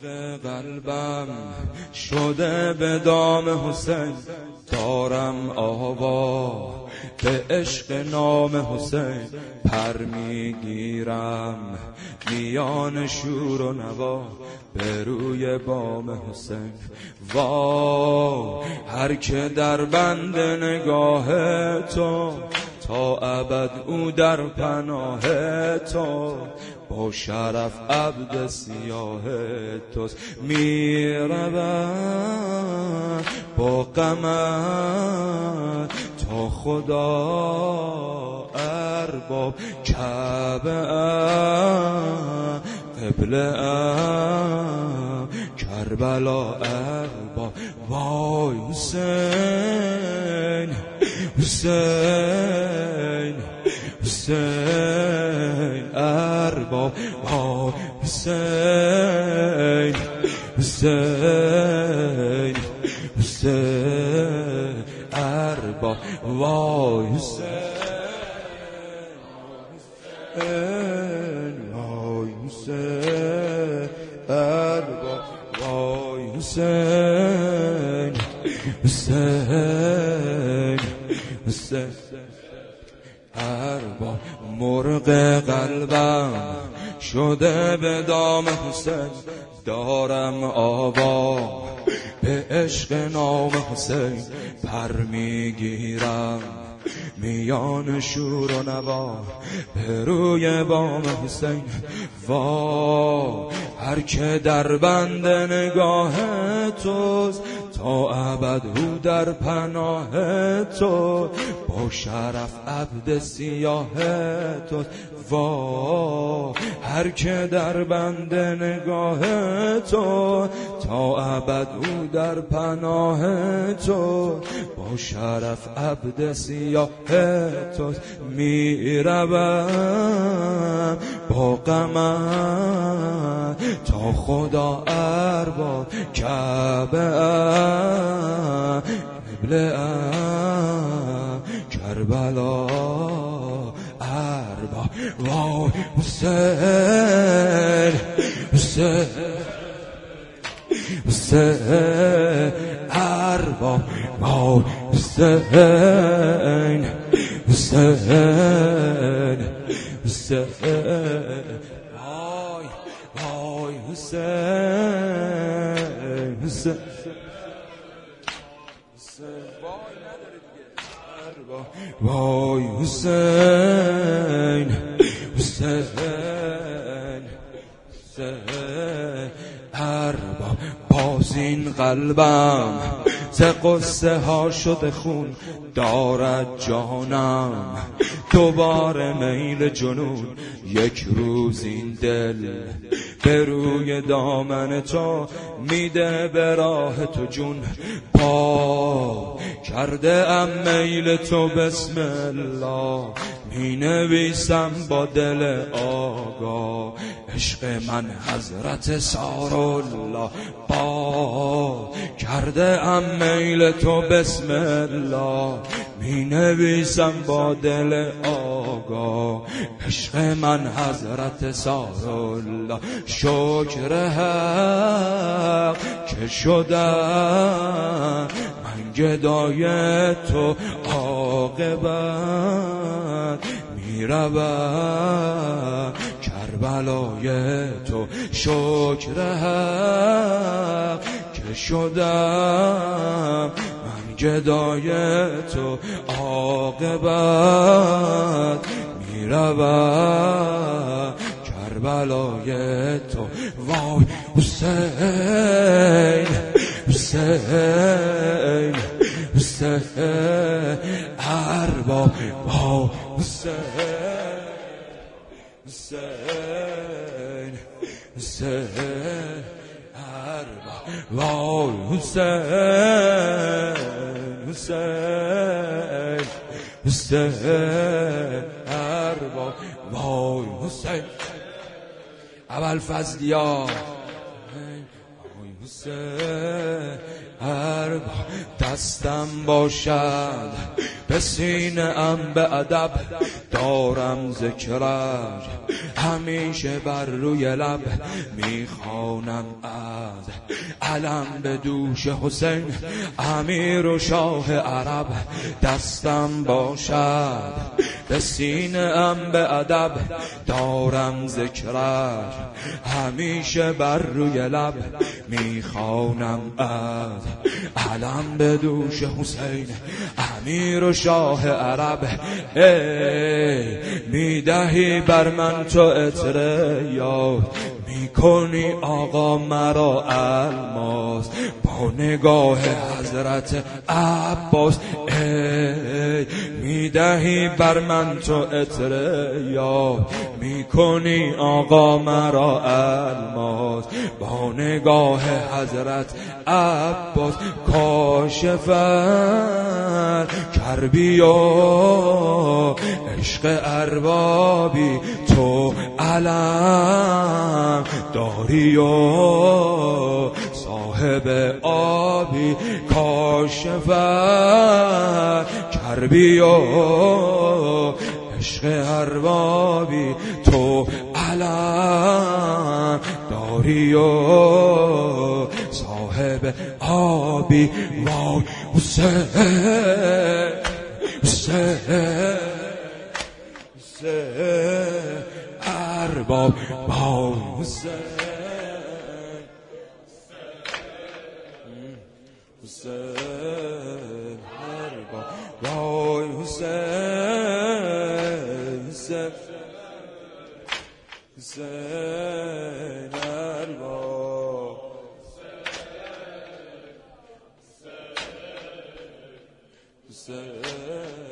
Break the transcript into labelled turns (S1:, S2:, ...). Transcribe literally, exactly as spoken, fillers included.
S1: قلبم شده به دام حسین، دارم آوا به عشق نام حسین. پر میگیرم میان شور و نوا به روی بام حسین. وا هر که در بند نگاه تو، تا ابد او در پناه تو. با شرف عبد سیاه توست، میروم با غمت تا خدا ارباب. کعبه ام قبله ام کربلا ارباب. وای حسین حسین حسین ارباب. وای حسین حسین حسین ارباب. وای حسین وای حسین ارباب. وای حسین حسین حسین ارباب. مرغ قلبم شده به دام حسین، دارم آوا به عشق نام حسین. پر میگیرم میان شور و نوا به روی بام حسین. وا هر که در بند نگاه توست، تا ابد او در پناه تو. با شرف عبد سیاه توست. وا هر که در بند نگاه تو، تا ابد او در پناه تو. با شرف عبد سیاه توست، میروم با غمت تا خدا ارباب. کعبه ام قبله ام کربلا ارباب. وای حسین حسین حسین ارباب. وای حسین حسین حسین وای وای حسین حسین وای حسین حسین حسین ارباب. باز این قلبم ز قصه ها شده خون، دارد جانم دوباره میل جنون. یک روز این دل به روی دامن تو میده به راه تو جون. پا کرده ام میل تو بسم الله، می نویسم با دل آگاه. عشق من حضرت سارالله. با کرده ام میل تو بسم الله، می نویسم با دل آگاه. عشق من حضرت سارالله. شکر حق که شدم من گدای تو، عاقبت میروم کربلای تو. شکر حق که شدم من گدای تو، عاقبت میروم کربلای تو. وای حسین حسین حسین ارباب. وای حسین حسین حسین ارباب. وای حسین حسین حسین ارباب. وای حسین ابوالفضلیا. وای حسین ارباب. دستم باشد به سینه ام به ادب دارم ذکرش، همیشه بر روی لب میخوانم از علم به دوش حسین امیر و شاه عرب دستم باشد. به سینه ام به ادب دارم ذکرش، همیشه بر روی لب میخوانم از علم به دوش حسین امیر و شاه عرب. ای میدهی بر من تو عطر یاد، میکنی آقا مرا الماس با نگاه حضرت عباس. ای میدهی بر من تو عطر یاد، میکنی آقا مرا الماس با نگاه حضرت عباس. کاشفن کربی و عشق اربابی تو علم داری و صاحب آبی. کاشفن کربی و عشق اربابی تو علم داری و صاحب آبی. وای حسین حسین حسین ارباب، وای حسین حسین ارباب، وای حسین حسین حسین ارباب، حسین